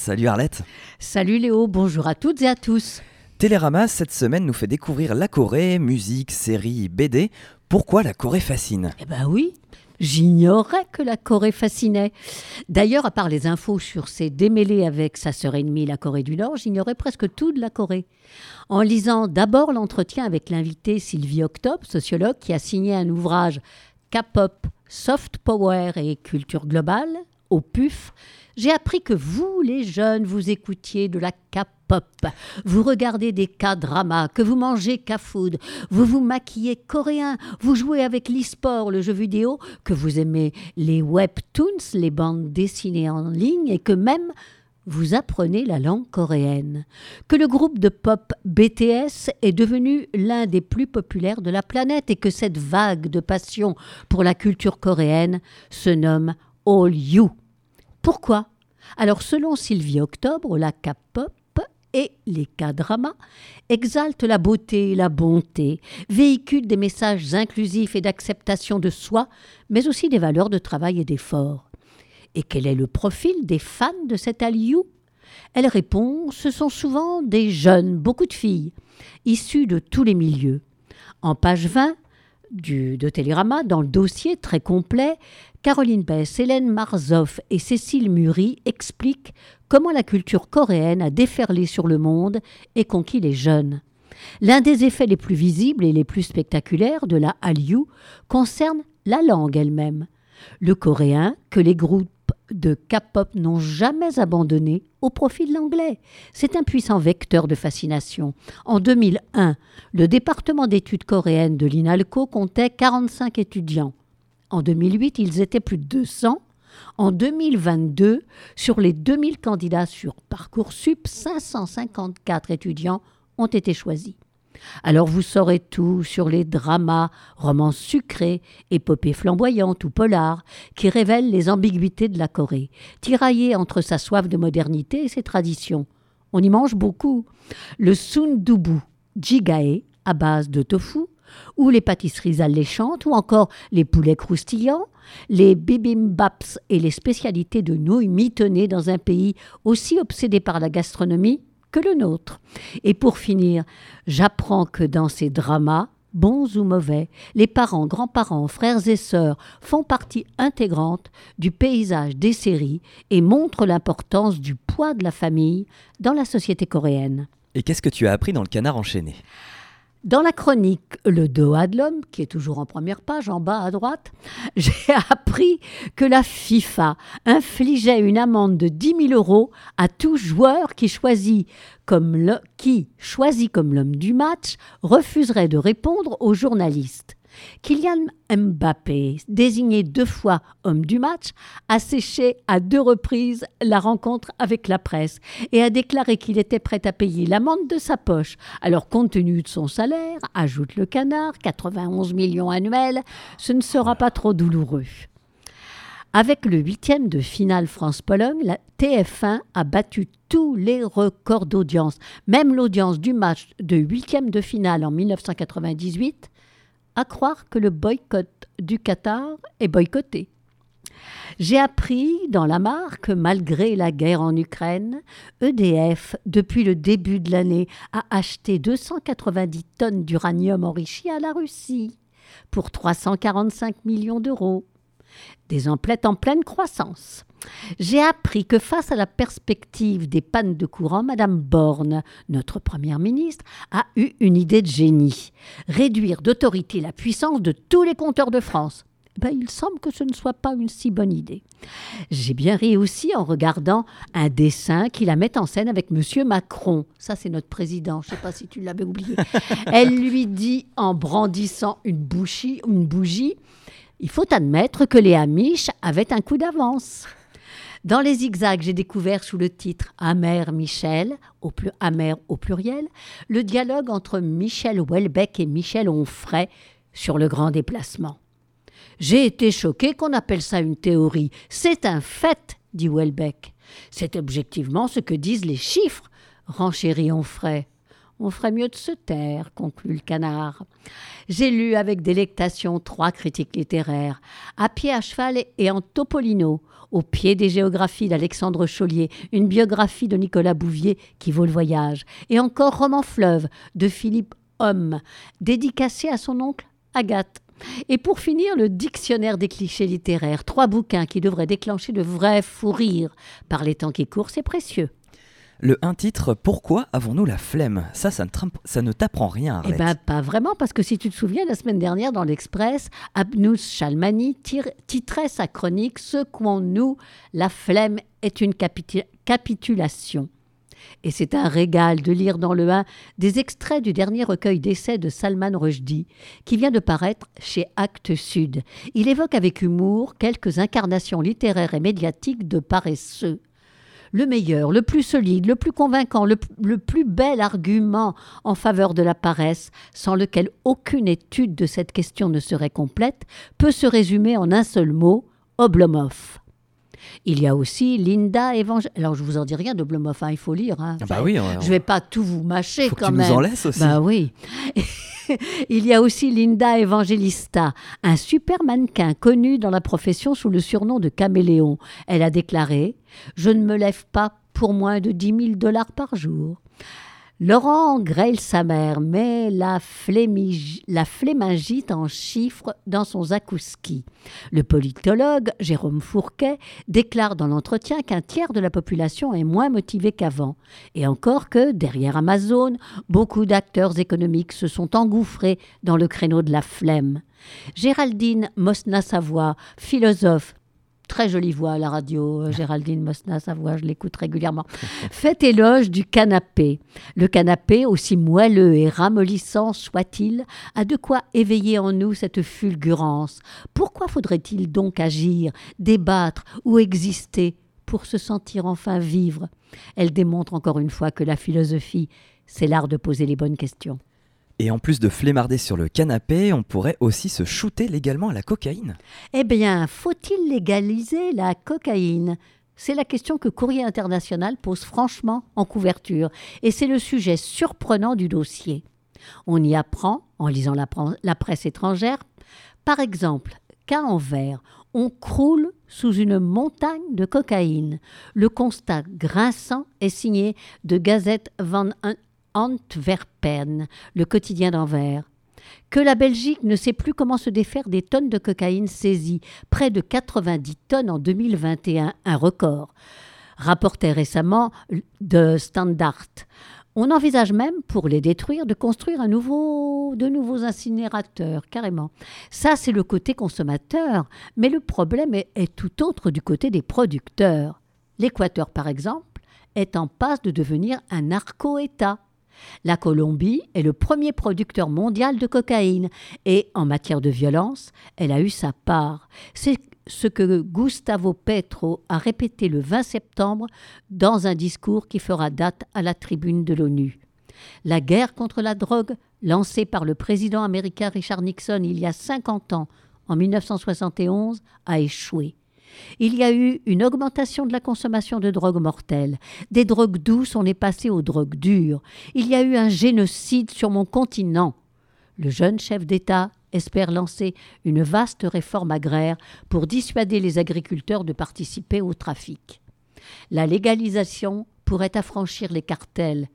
Salut Arlette. Salut Léo, bonjour à toutes et à tous. Télérama, cette semaine, nous fait découvrir la Corée, musique, séries, BD. Pourquoi la Corée fascine ? Eh ben oui, j'ignorais que la Corée fascinait. D'ailleurs, à part les infos sur ses démêlés avec sa sœur ennemie, la Corée du Nord, j'ignorais presque tout de la Corée. En lisant d'abord l'entretien avec l'invitée Sylvie Octobre, sociologue, qui a signé un ouvrage K-pop, Soft Power et Culture Globale, au PUF, j'ai appris que vous, les jeunes, vous écoutiez de la K-pop, vous regardez des K-dramas, que vous mangez K-food, vous vous maquillez coréen, vous jouez avec l'e-sport, le jeu vidéo, que vous aimez les webtoons, les bandes dessinées en ligne, et que même vous apprenez la langue coréenne. Que le groupe de pop BTS est devenu l'un des plus populaires de la planète et que cette vague de passion pour la culture coréenne se nomme All You. Pourquoi ? Alors, selon Sylvie Octobre, la K-pop et les K-dramas exaltent la beauté et la bonté, véhiculent des messages inclusifs et d'acceptation de soi, mais aussi des valeurs de travail et d'effort. Et quel est le profil des fans de cet Hallyu ? Elle répond, ce sont souvent des jeunes, beaucoup de filles, issues de tous les milieux. En page 20 de Télérama, dans le dossier très complet, Caroline Bess, Hélène Marzoff et Cécile Muri expliquent comment la culture coréenne a déferlé sur le monde et conquis les jeunes. L'un des effets les plus visibles et les plus spectaculaires de la Hallyu concerne la langue elle-même. Le coréen, que les groupes de K-pop n'ont jamais abandonné au profit de l'anglais. C'est un puissant vecteur de fascination. En 2001, le département d'études coréennes de l'INALCO comptait 45 étudiants. En 2008, ils étaient plus de 200. En 2022, sur les 2000 candidats sur Parcoursup, 554 étudiants ont été choisis. Alors vous saurez tout sur les dramas, romans sucrés, épopées flamboyantes ou polars qui révèlent les ambiguïtés de la Corée, tiraillée entre sa soif de modernité et ses traditions. On y mange beaucoup. Le sundubu, jigae, à base de tofu, ou les pâtisseries alléchantes, ou encore les poulets croustillants, les bibimbaps et les spécialités de nouilles mitonnées dans un pays aussi obsédé par la gastronomie que le nôtre. Et pour finir, j'apprends que dans ces dramas, bons ou mauvais, les parents, grands-parents, frères et sœurs font partie intégrante du paysage des séries et montrent l'importance du poids de la famille dans la société coréenne. Et qu'est-ce que tu as appris dans le Canard enchaîné ? Dans la chronique Le Doigt de l'homme, qui est toujours en première page, en bas à droite, j'ai appris que la FIFA infligeait une amende de 10 000 € à tout joueur qui, choisi comme l'homme du match, refuserait de répondre aux journalistes. Kylian Mbappé, désigné 2 fois homme du match, a séché à 2 reprises la rencontre avec la presse et a déclaré qu'il était prêt à payer l'amende de sa poche. Alors, compte tenu de son salaire, ajoute le Canard, 91 millions annuels, ce ne sera pas trop douloureux. Avec le 8e de finale France-Pologne, la TF1 a battu tous les records d'audience, même l'audience du match de 8e de finale en 1998, à croire que le boycott du Qatar est boycotté. J'ai appris dans la mare que malgré la guerre en Ukraine, EDF, depuis le début de l'année, a acheté 290 tonnes d'uranium enrichi à la Russie pour 345 millions d'euros. Des emplettes en pleine croissance. J'ai appris que face à la perspective des pannes de courant, Madame Borne, notre première ministre, a eu une idée de génie. Réduire d'autorité la puissance de tous les compteurs de France. Il semble que ce ne soit pas une si bonne idée. J'ai bien ri aussi en regardant un dessin qui la met en scène avec Monsieur Macron. Ça, c'est notre président, je ne sais pas si tu l'avais oublié. Elle lui dit en brandissant une bougie, il faut admettre que les Amish avaient un coup d'avance. Dans les zigzags, j'ai découvert sous le titre « Amer Michel », amer au pluriel, le dialogue entre Michel Houellebecq et Michel Onfray sur le grand déplacement. « J'ai été choqué qu'on appelle ça une théorie. C'est un fait, dit Houellebecq. C'est objectivement ce que disent les chiffres, renchérit Onfray. On ferait mieux de se taire, conclut le canard. J'ai lu avec délectation 3 critiques littéraires, à pied à cheval et en topolino, au pied des géographies d'Alexandre Chaulier, une biographie de Nicolas Bouvier qui vaut le voyage, et encore Roman fleuve de Philippe Homme, dédicacé à son oncle Agathe. Et pour finir, le dictionnaire des clichés littéraires, 3 bouquins qui devraient déclencher de vrais fous rires. Par les temps qui courent, c'est précieux. Le un titre, pourquoi avons-nous la flemme ? Ça ne t'apprend rien, Eh Arlette. bien, pas vraiment, parce que si tu te souviens, la semaine dernière, dans l'Express, Abnous Chalmani titrait sa chronique « Secouons-nous, la flemme est une capitulation ». Et c'est un régal de lire dans le 1 des extraits du dernier recueil d'essais de Salman Rushdie, qui vient de paraître chez Actes Sud. Il évoque avec humour quelques incarnations littéraires et médiatiques de paresseux. Le meilleur, le plus solide, le plus convaincant, le plus bel argument en faveur de la paresse, sans lequel aucune étude de cette question ne serait complète, peut se résumer en un seul mot, Oblomov. Il y a aussi Linda Evangélista. Alors, je ne vous en dis rien d'Oblomov, il faut lire. Bah oui, je ne vais pas tout vous mâcher faut quand que tu même. nous en laisses aussi. Bah oui. Il y a aussi Linda Evangelista, un super mannequin connu dans la profession sous le surnom de Caméléon. Elle a déclaré « Je ne me lève pas pour moins de 10 000 $ par jour ». Laurent grêle sa mère, mais la flémingite en chiffres dans son zakouski. Le politologue Jérôme Fourquet déclare dans l'entretien qu'un tiers de la population est moins motivée qu'avant. Et encore que, derrière Amazon, beaucoup d'acteurs économiques se sont engouffrés dans le créneau de la flemme. Géraldine Mosna-Savoie, philosophe, très jolie voix à la radio, Géraldine Mosna-Savoie, je l'écoute régulièrement. Fait éloge du canapé. Le canapé, aussi moelleux et ramollissant soit-il, a de quoi éveiller en nous cette fulgurance. Pourquoi faudrait-il donc agir, débattre ou exister pour se sentir enfin vivre ? Elle démontre encore une fois que la philosophie, c'est l'art de poser les bonnes questions. Et en plus de flémarder sur le canapé, on pourrait aussi se shooter légalement à la cocaïne. Eh bien, faut-il légaliser la cocaïne ? C'est la question que Courrier International pose franchement en couverture. Et c'est le sujet surprenant du dossier. On y apprend, en lisant la presse étrangère, par exemple, qu'à Anvers, on croule sous une montagne de cocaïne. Le constat grinçant est signé de Gazette van Antwerpen, le quotidien d'Anvers. Que la Belgique ne sait plus comment se défaire des tonnes de cocaïne saisies, près de 90 tonnes en 2021, un record, rapportait récemment de Standard. On envisage même, pour les détruire, de construire de nouveaux incinérateurs, carrément. Ça, c'est le côté consommateur, mais le problème est tout autre du côté des producteurs. L'Équateur, par exemple, est en passe de devenir un narco-État. La Colombie est le premier producteur mondial de cocaïne et, en matière de violence, elle a eu sa part. C'est ce que Gustavo Petro a répété le 20 septembre dans un discours qui fera date à la tribune de l'ONU. La guerre contre la drogue, lancée par le président américain Richard Nixon il y a 50 ans, en 1971, a échoué. Il y a eu une augmentation de la consommation de drogues mortelles. Des drogues douces, on est passé aux drogues dures. Il y a eu un génocide sur mon continent. Le jeune chef d'État espère lancer une vaste réforme agraire pour dissuader les agriculteurs de participer au trafic. La légalisation pourrait affranchir les cartels,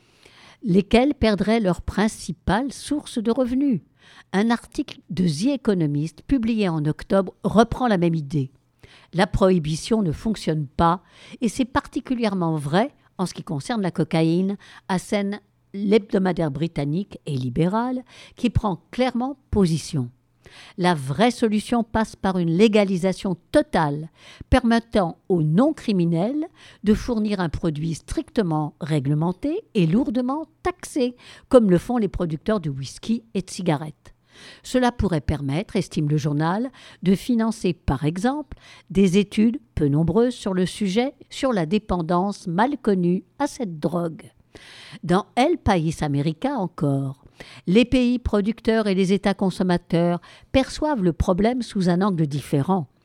lesquels perdraient leur principale source de revenus. Un article de The Economist, publié en octobre, reprend la même idée. La prohibition ne fonctionne pas, et c'est particulièrement vrai en ce qui concerne la cocaïne, assène l'hebdomadaire britannique et libéral, qui prend clairement position. La vraie solution passe par une légalisation totale, permettant aux non-criminels de fournir un produit strictement réglementé et lourdement taxé, comme le font les producteurs de whisky et de cigarettes. Cela pourrait permettre, estime le journal, de financer, par exemple, des études peu nombreuses sur le sujet, sur la dépendance mal connue à cette drogue. Dans El País América encore, les pays producteurs et les États consommateurs perçoivent le problème sous un angle différent.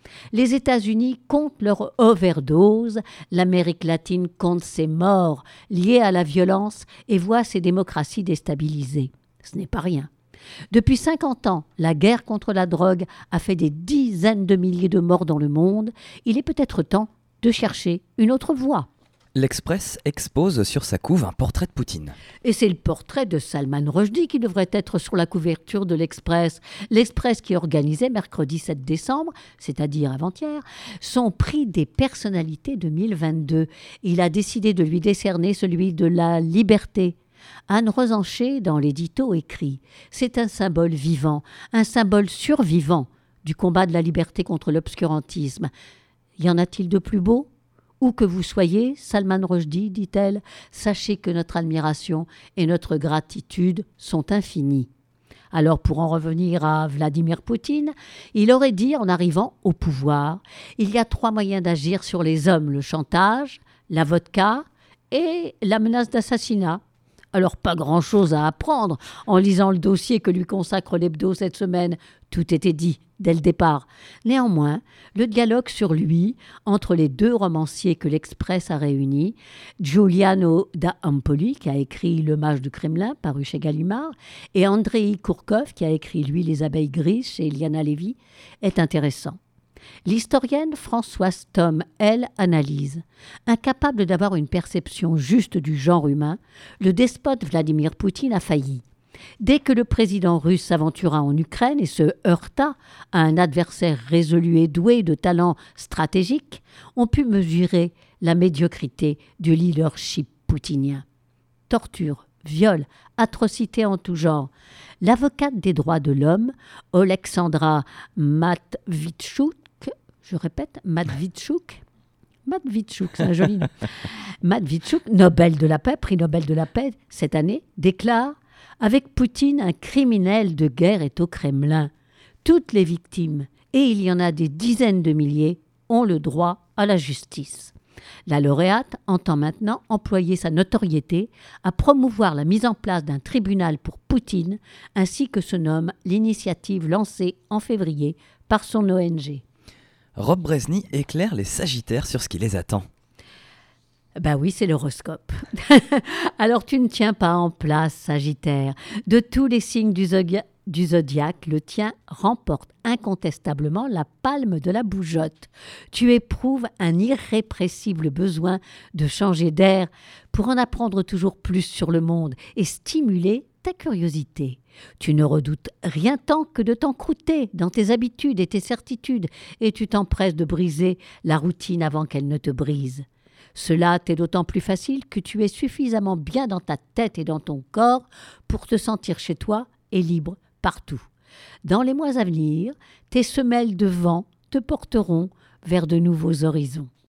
Les États-Unis comptent leur overdose, l'Amérique latine compte ses morts liés à la violence et voit ses démocraties déstabilisées. Ce n'est pas rien. Depuis 50 ans, la guerre contre la drogue a fait des dizaines de milliers de morts dans le monde. Il est peut-être temps de chercher une autre voie. L'Express expose sur sa couve un portrait de Poutine. Et c'est le portrait de Salman Rushdie qui devrait être sur la couverture de l'Express. L'Express qui organisait mercredi 7 décembre, c'est-à-dire avant-hier, son prix des personnalités 2022. Il a décidé de lui décerner celui de la liberté. Anne Rosencher, dans l'édito, écrit « C'est un symbole vivant, un symbole survivant du combat de la liberté contre l'obscurantisme. Y en a-t-il de plus beau ? Où que vous soyez, Salman Rushdie, dit-elle, sachez que notre admiration et notre gratitude sont infinies. » Alors, pour en revenir à Vladimir Poutine, il aurait dit en arrivant au pouvoir « Il y a 3 moyens d'agir sur les hommes, le chantage, la vodka et la menace d'assassinat. » Alors, pas grand-chose à apprendre en lisant le dossier que lui consacre l'Hebdo cette semaine. Tout était dit dès le départ. Néanmoins, le dialogue sur lui, entre les 2 romanciers que l'Express a réunis, Giuliano da Empoli, qui a écrit Le Mage du Kremlin, paru chez Gallimard, et Andrei Kourkov, qui a écrit, lui, Les Abeilles grises, chez Liana Lévy, est intéressant. L'historienne Françoise Thom, elle, analyse. Incapable d'avoir une perception juste du genre humain, le despote Vladimir Poutine a failli. Dès que le président russe s'aventura en Ukraine et se heurta à un adversaire résolu et doué de talents stratégiques, on put mesurer la médiocrité du leadership poutinien. Torture, viol, atrocités en tout genre. L'avocate des droits de l'homme, Oleksandra Matvichuk, je répète, Matvichuk, c'est un joli nom. Matvichuk, Nobel de la paix, prix Nobel de la paix cette année, déclare « Avec Poutine, un criminel de guerre est au Kremlin. Toutes les victimes, et il y en a des dizaines de milliers, ont le droit à la justice. » La lauréate entend maintenant employer sa notoriété à promouvoir la mise en place d'un tribunal pour Poutine, ainsi que se nomme l'initiative lancée en février par son ONG. Rob Brezny éclaire les Sagittaires sur ce qui les attend. Ben oui, c'est l'horoscope. Alors tu ne tiens pas en place, Sagittaire. De tous les signes du zodiaque, le tien remporte incontestablement la palme de la bougeotte. Tu éprouves un irrépressible besoin de changer d'air pour en apprendre toujours plus sur le monde et stimuler ta curiosité. Tu ne redoutes rien tant que de t'encrouter dans tes habitudes et tes certitudes, et tu t'empresses de briser la routine avant qu'elle ne te brise. Cela t'est d'autant plus facile que tu es suffisamment bien dans ta tête et dans ton corps pour te sentir chez toi et libre partout. Dans les mois à venir, tes semelles de vent te porteront vers de nouveaux horizons.